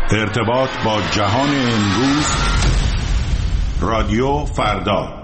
ارتباط با جهان امروز، رادیو فردا.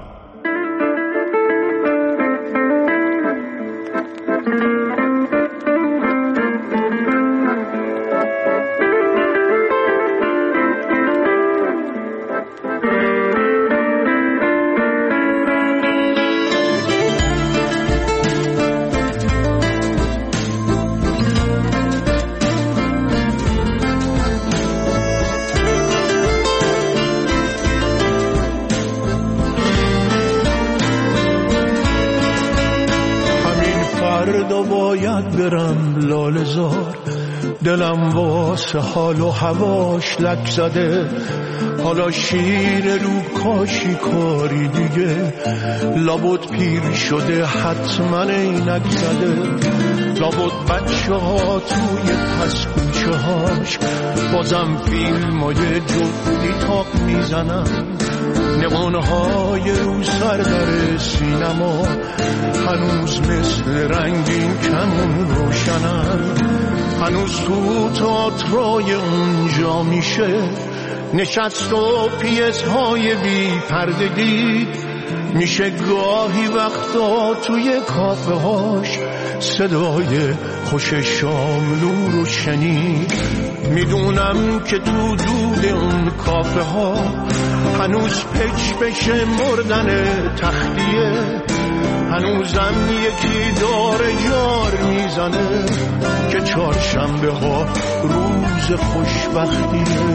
برم لاله زار، دلم واسه حال و هواش لک زده. حالا شیر رو کاشی کاری دیگه، لابد پیر شده حتما اینک زده. لابد بچه ها توی پس کوچه هاش بازم فیلم های جدی تاق میزنن. نمانهای رو سر در سینما هنوز مثل رنگین کمون روشنن. هنوز تو تئاترای اونجا میشه نشست و پیس‌های بی پردگی. میشه گاهی وقتا توی کافه هاش صدای خوش شاملو رو شنید. میدونم که تو دود اون کافه ها هنوز پچ بشه مردن تختیه. هنوزم یکی داره جار میزنه که چهارشنبه ها روز خوشبختیه.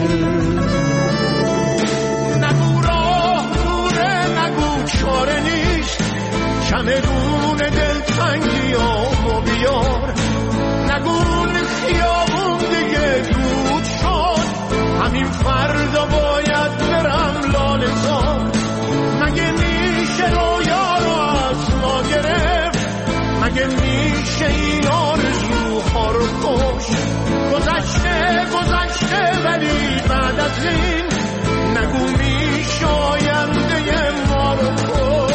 نگو راه دوره، نگو چاره نیست، چمدون دلتنگی آمو بیار. نگو خیابون دیگه دود شد، همین فردا باید برم لاله زار. مگه میشه رویا رو از ما گرفت؟ مگه میشه این آرزوها رو کشت؟ گذشته ولی بعد از این نگو میشه آینده ما رو کشت.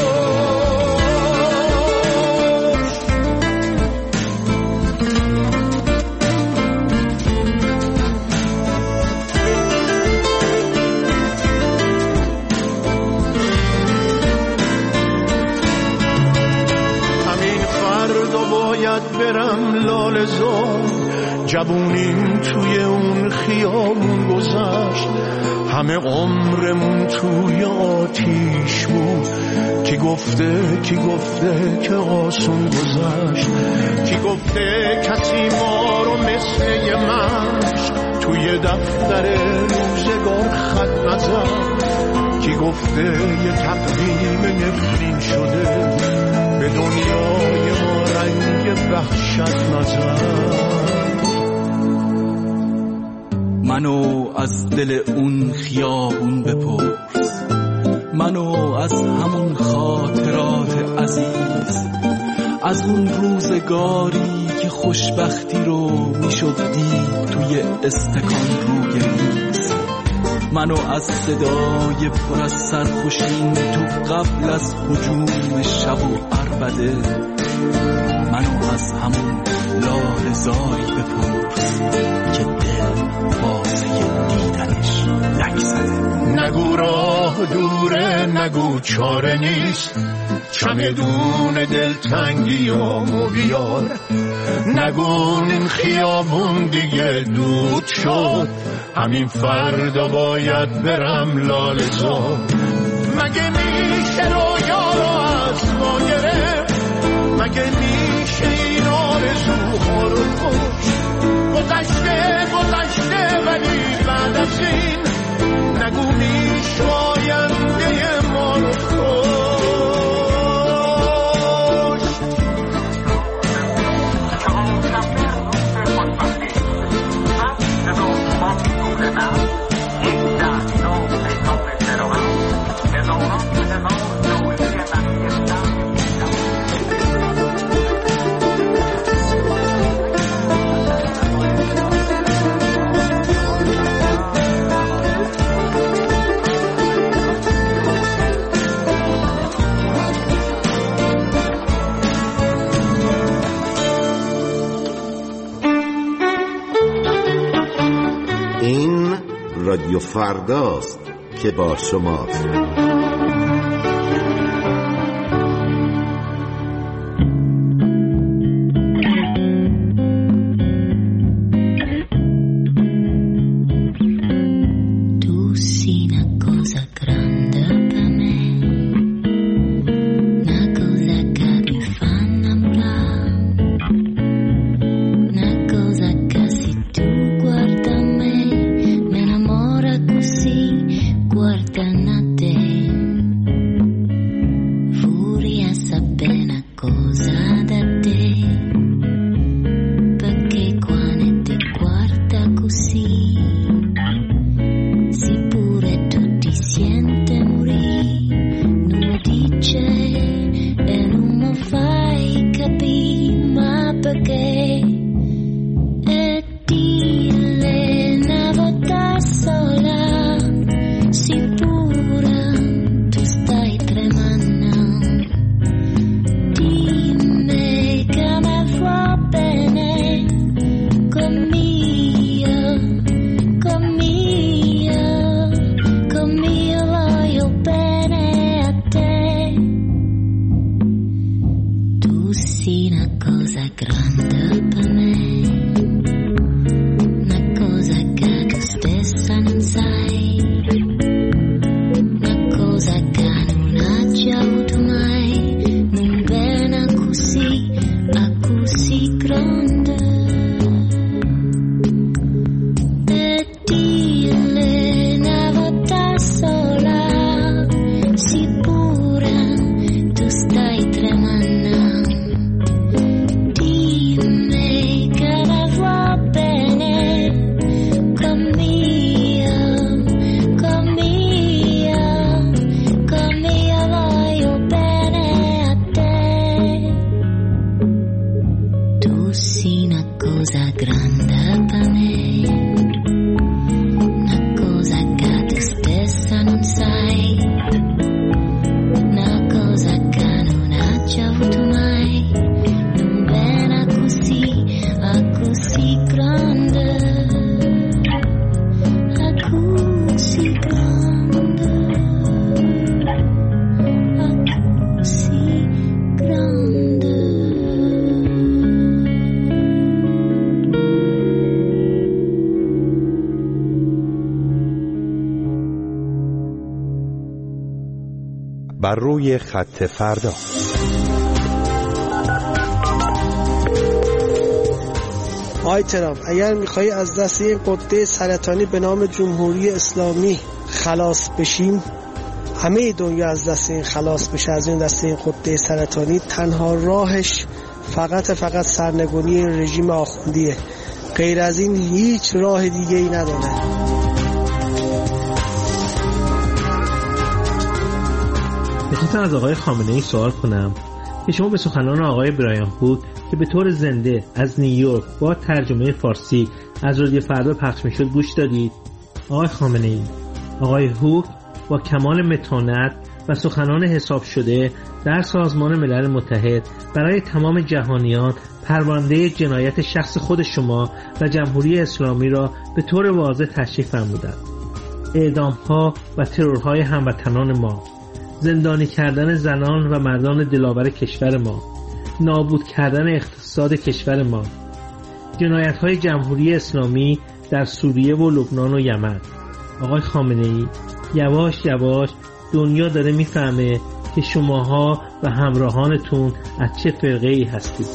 برم لاله زار، جوونیم توی اون خیابون گذشت. همه عمرمون توی آتیش بود. کی گفته که آسون گذشت؟ کی گفته کسی ما رو مثل یه مشت توی دفتر روزگار خط نزد؟ کی گفته یه تقویم نفرین شده به دنیای ما رنگ وحشت نزد؟ منو از دل اون خیابون بپرس، منو از همون خاطرات عزیز، از اون روزگاری که خوشبختی رو میشد دید توی استکان روی میز. منو از صدای پر از سرخوشین تو قبل از هجوم شب و عربده، منو از همون لاله زاری بپرس که دل واسه دیدنش لک زده. نگو راه دوره، نگو چاره نیست، چمدون دلتنگی آمو بیار. نگو این خیابون دیگه دود شد، همین فردا باید برم لاله زار. مگه میشه رویا رو از ما گرفت؟ مگه میشه این آرزوها رو کشت؟ گذشته ولی بعد از این نگو میشه آینده ما رو کشت. رادیو فرداست که با شماست. بر روی خط فردا. آقای ترامپ، اگر میخوایی از دست این قده سرطانی به نام جمهوری اسلامی خلاص بشیم، همه دنیا از دست این خلاص بشه، از این دست این قده سرطانی، تنها راهش فقط سرنگونی رژیم آخوندیه. غیر از این هیچ راه دیگه ای نداره. میخواستم از آقای خامنه ای سوال کنم که شما به سخنان آقای برایان هوک که به طور زنده از نیویورک با ترجمه فارسی از رادیو فردا پخش میشد گوش دادید؟ آقای خامنه ای، آقای هوک با کمال متانت و سخنان حساب شده در سازمان ملل متحد برای تمام جهانیان پرونده جنایت شخص خود شما و جمهوری اسلامی را به طور واضح تشریح فرمودند. اعدام‌ها و ترورهای هموطنان ما، زندانی کردن زنان و مردان دلاور کشور ما، نابود کردن اقتصاد کشور ما، جنایت‌های جمهوری اسلامی در سوریه و لبنان و یمن. آقای خامنه‌ای، یواش یواش دنیا داره میفهمه که شماها و همراهانتون از چه فرقه‌ای هستید.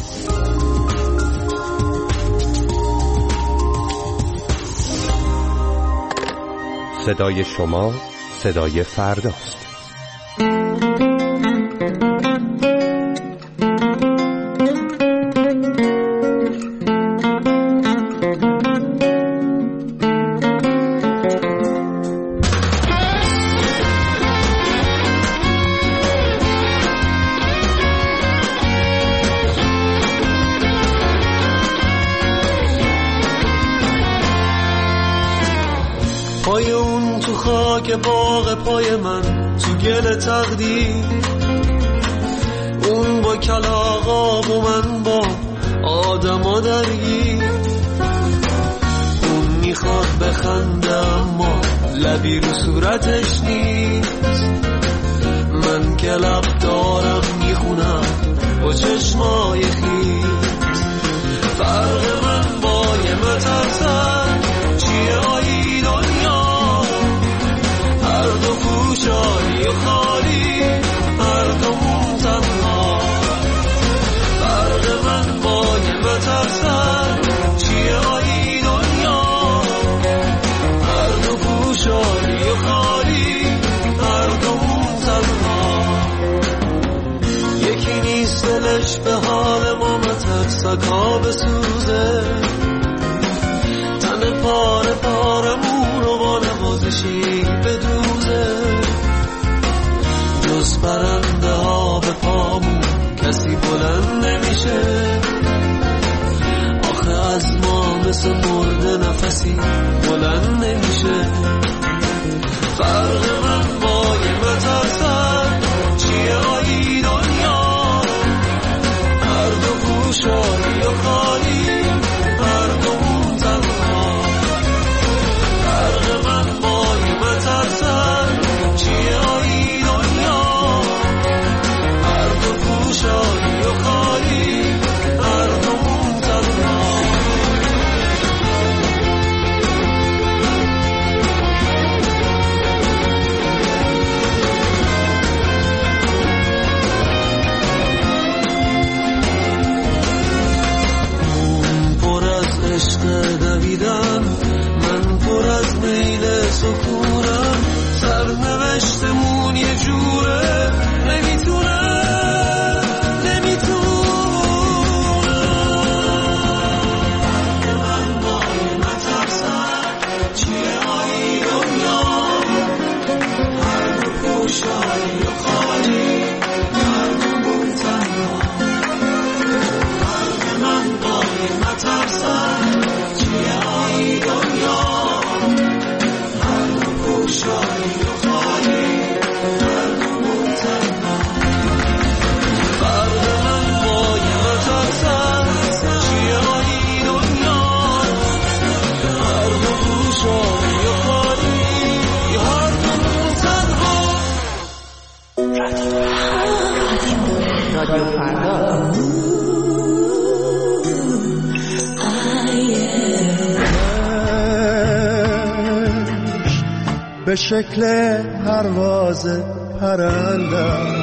صدای شما صدای فرداست. پای اون تو خاک باغ پای من تو گل تقدیر، اون با کلاغاب و من با آدما درگیر. اون میخواد بخنده اما لبی رو صورتش نیست. من که لب دارم میخونم با چشمای خیس. فرق من با یه مترسن چیه آیی دنیا؟ هر دو پوشانی و خالی، هر دومون تنها. فرق من با یه مترسن چیه آیی دنیا؟ هر دو پوشانی و خالی، هر دومون تنها. یکی نیست دلش به حال ما مترسکا بسوزه، تن پاره پارمون رو با نوازشی بدوزه. جز پرنده ها به پامون کسی بلند نمیشه. آخه از ما مثل مرده نفسی بلند نمیشه. فرق من با یه مترسن چیه آیی دنیا؟ هر دو پوشانی و خالی، هر دومون تنها. فرق من با یه مترسن چیه آیی دنیا؟ هر دو پوشانی و خالی، هر دومون تنها. دویدم من پر از میل سکونم. سرنوشتمون یه جوره نمیتونه من باید نترسم چیه آیی دنیا؟ هر دو پوشایی و خالی، هر دومون تنها. فرق من باید نترسم چیه آیی دنیا؟ هر دو پوشایی و خالی، هر دومون تنها. فرق من باید نترسم چیه آیی دنیا؟ هر دو پوشایی و خالی، هر دومون تنها. رادیو فردا به شکل پرواز پرنده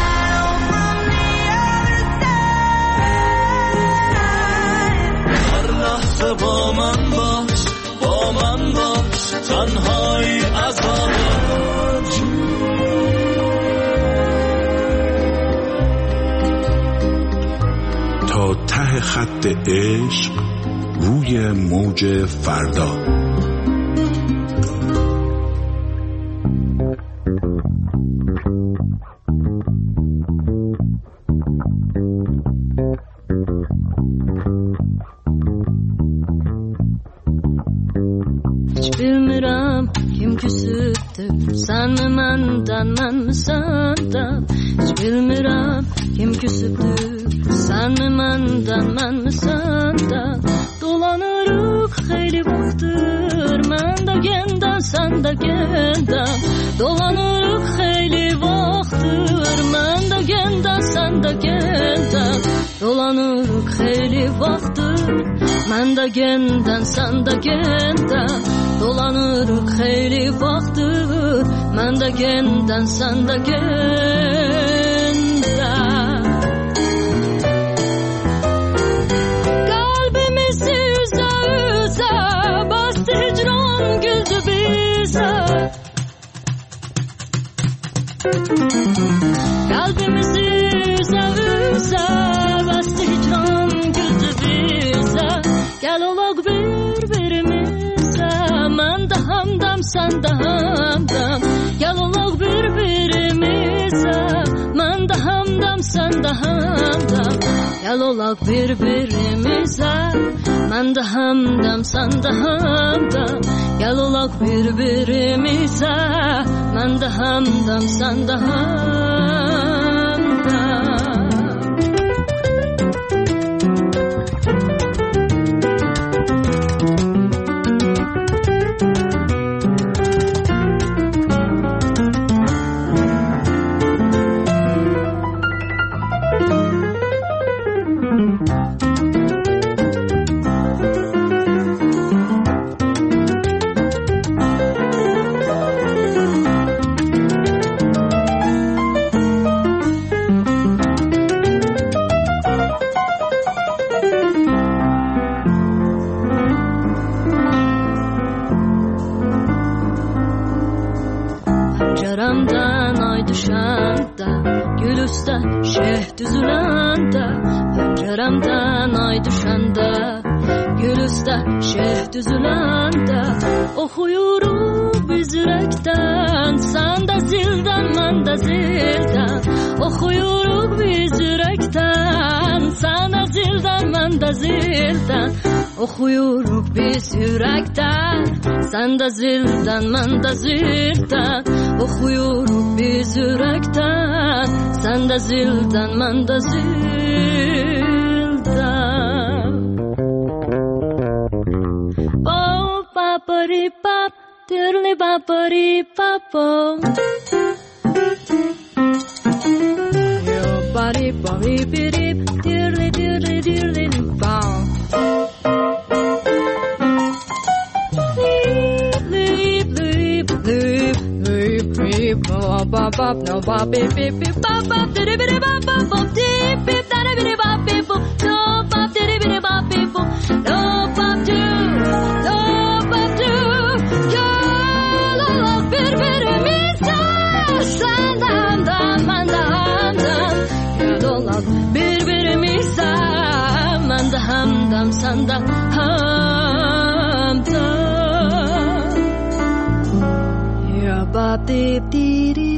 هر لحظه با من باش، با من باش، تنهایی عذابه. تا ته خط عشق روی موج فردا. Hiç bilmirəm kim küsübdür, sən mi məndən, mən mi səndən? Hiç bilmirəm kim küsübdür, sən mi məndən, mən mi səndən? Dolanırıq xeyli vaxtdır, mən də gəndən, sən də gəndən. Dolanırıq xeyli vaxtdır, mən də gəndən, sən də gəndən. Dolanırıq xeyli vaxtdır, mən də gəndən, sən də gəndən. Dolanırıq xeyli vaxtdır, mən də gəndən, sən də gəndən. Qalbimizi üzə üzə bastı hicran güldü bizə. Qalbimizi üzə üzə bastı hicran güldü bizə. Gəl olaq bir-birimizə, mən də hamdam, sən də hamdam. Gəl olaq bir-birimizə, mən də hamdam, sən də hamdam. Gəl olaq bir-birimizə, mən də hamdam, sən də hamdam. Gəl olaq bir-birimizə, mən də hamdam, sən də hamdam. Penceremden ay düşende, gül üstte şeh düzülende. Penceremden ay düşende, gül üstte şeh düzülende. Oxuyuruq biz ürəkdən, sən də zildən, mən də zildən. Oxuyuruq biz ürəkdən, sən də zildən, mən də zildən. Oxuyuruq biz ürəkdən, sən də zildən, mən də zildən. Oxuyuruq biz ürəkdən, sən də zildən, mən də zildən. Oh, ba-ba-di-bop, diddly-bop-ba-di-bop-bop. Yo-ba-di-ba-di-bi-dip, diddly-diddly-diddly-bop. Bop bop no bop beep beep beep bop bop diddy biddy bop bop bop deep beep daddy biddy bop beep boop no bop diddy biddy bop beep boop no bop do yo la la bir mista sandam dam mandam dam yo la bir mista mandam dam sandam ham dam yo bop deep dee dee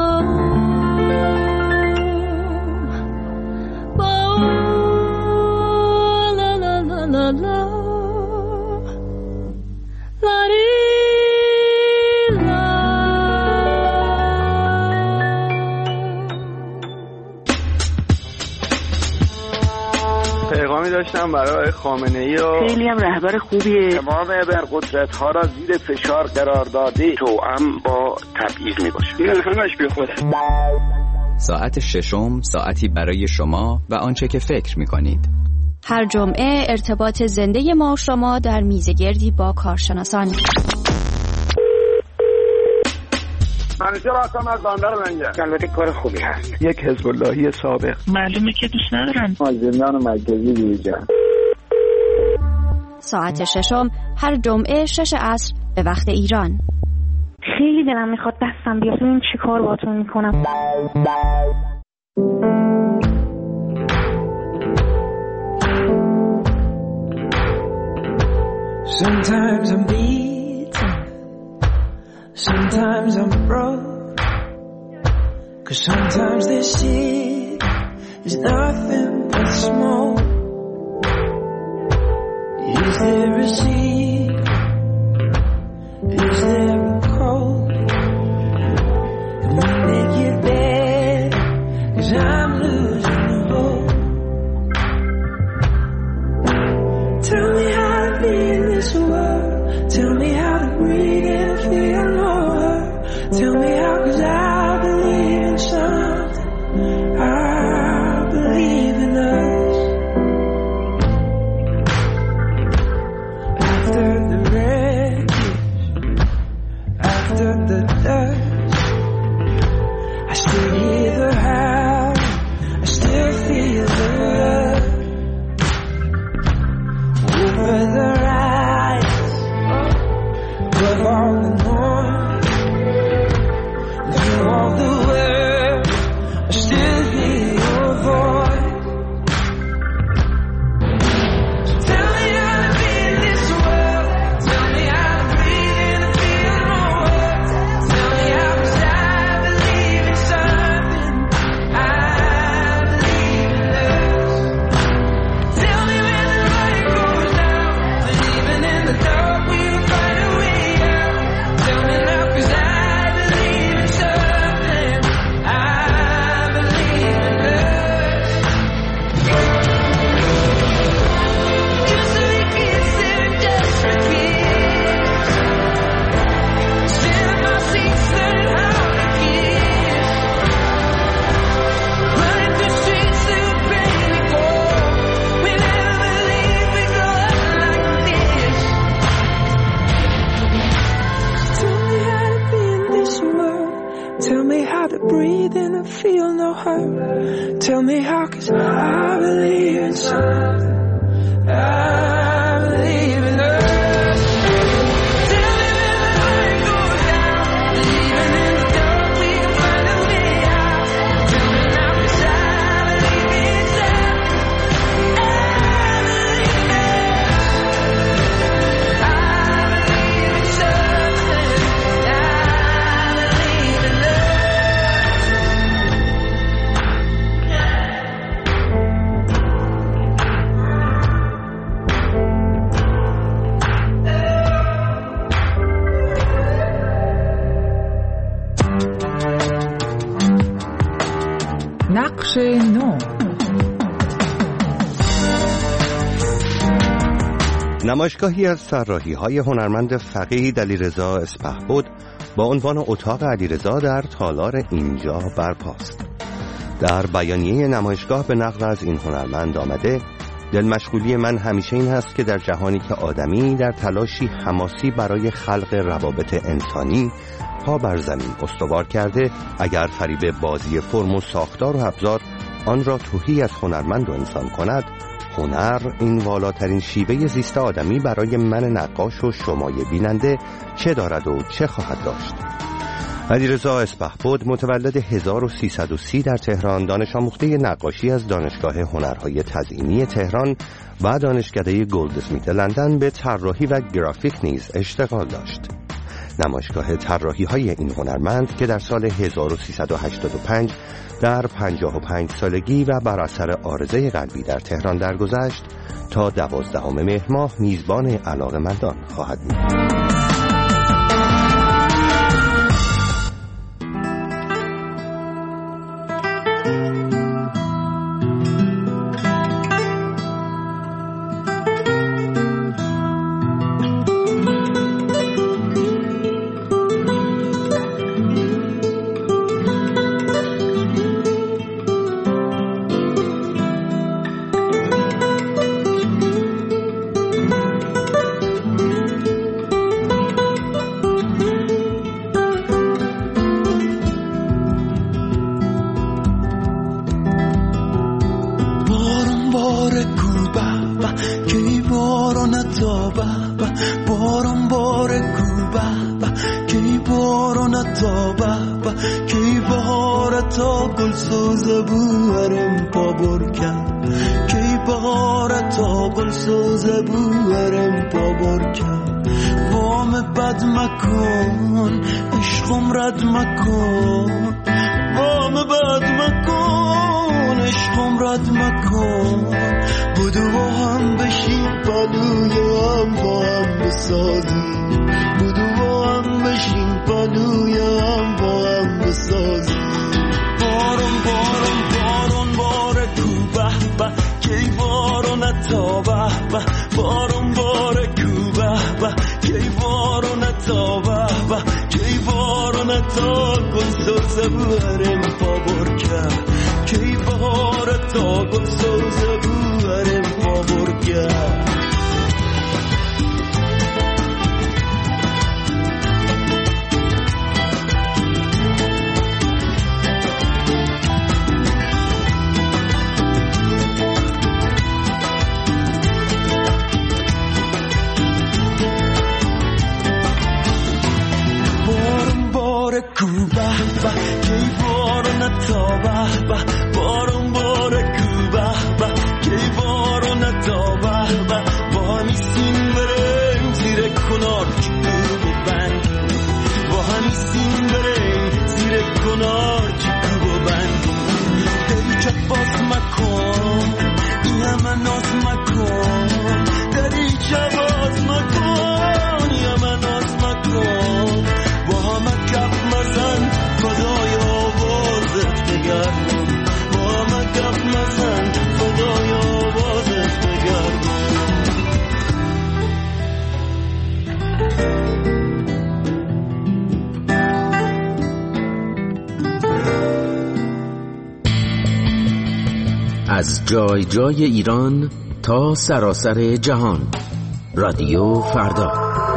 پیغامی داشتم برای خامنه‌ای و خیلی هم رهبر خوبیه. تمام ابرقدرت‌ها را زیر فشار قرار داده توأم با تبعیض میباشه. این همش بی خوده. ساعت ششم، ساعتی برای شما و آنچه که فکر میکنید. هر جمعه ارتباط زنده ما و شما در میزگردی با کارشناسان. منیجر هستم از بندر منجر. البته کار خوبی هست. یک حزب اللهی سابق. معلومه که دوست ندارم. زندان مرکزی دیجا. ساعت ششم هر جمعه 6 عصر به وقت ایران. خیلی دلم میخواد دستم بیاد ببینم چی کار باهاتون میکنم. Sometimes I'm beaten, sometimes I'm broke, 'cause sometimes this shit is nothing but smoke. Is there a secret? Is there a code? And we make it bad, 'cause I'm losing hope. Tell me how to be in this world. Tell me how to breathe and feel no hurt. Tell me how, 'cause I believe in something. I believe in us. After the wreckage, after the dust, I still hear the howl, I still feel the love. Over the rise, above all the noise, through all the world, I still hear your voice. So tell me how to be in this world. Tell me how to breathe and feel no hurt. Tell me how, 'cause I believe in something. I believe in us. Tell me when the light goes down, and even in the dark we'll find a way out. Tell me now, 'cause I believe in something. I believe in us. 'Cause we can sit and just repeat. Sit in my seats, learn how to kiss. Running through streets that were brave before. We never believed we go up like this. Tell me how to be in this world. Tell me how to breathe in and feel no hurt. Tell me how, 'cause I believe in something. I believe in us. Tell me when the light goes down, and even in the dark بخش 9. نمایشگاهی از طراحی‌های هنرمند فقید علیرضا اسپهبد با عنوان اتاق علیرضا در تالار اینجا برپاست. در بیانیه نمایشگاه به نقل از این هنرمند آمده: دلمشغولی من همیشه این هست که در جهانی که آدمی در تلاشی حماسی برای خلق روابط انسانی پا بر زمین استوار کرده، اگر فریب بازی فرم و ساختار و ابزار آن را تهی از هنرمند و انسان کند، هنر این والاترین شیوه زیست آدمی برای من نقاش و شمای بیننده چه دارد و چه خواهد داشت. علیرضا اسپهبد متولد 1330 در تهران، دانش آموخته نقاشی از دانشگاه هنرهای تزئینی تهران و دانشکده گلدسمیت لندن به طراحی و گرافیک نیز اشتغال داشت. نمایشگاه طراحی‌های این هنرمند که در سال 1385 در 55 سالگی و بر اثر عارضه قلبی در تهران درگذشت، تا 12 مهر ماه میزبان علاقه‌مندان خواهد بود. از جای جای ایران تا سراسر جهان، رادیو فردا.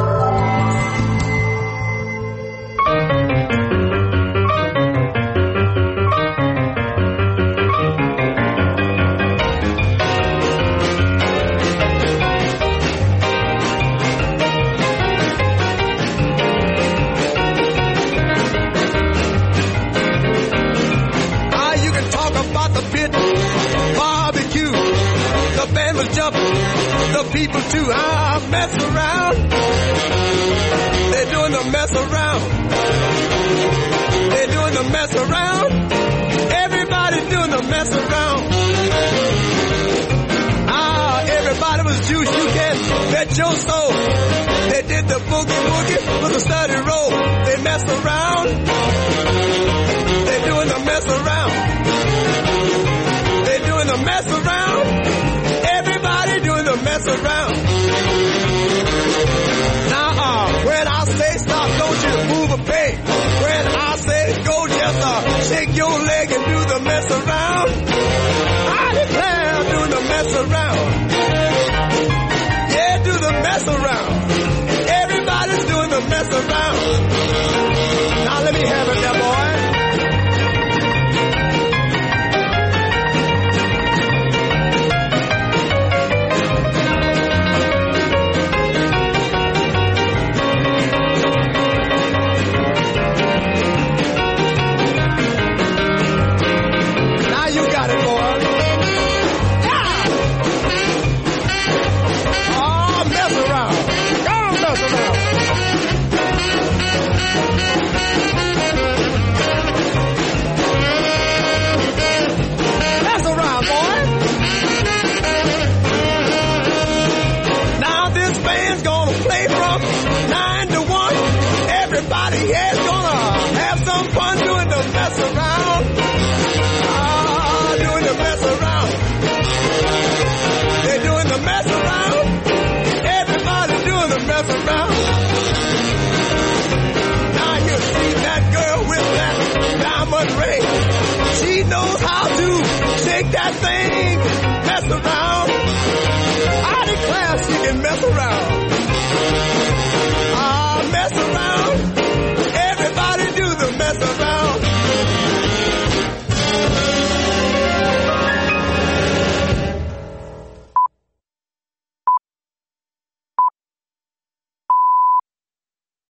People too, I mess around. They're doing the mess around. They're doing the mess around. Everybody's doing the mess around. Everybody was juice, you can bet your soul. They did the boogie woogie with a study roll. They mess around. They're doing the mess around. mess around. Now, when I say stop, don't you move a peg. When I say go, just shake your leg and do the mess around. I declare, do the mess around. Yeah, do the mess around. Everybody's doing the mess around. Now let me have it there, boy. Everybody has gone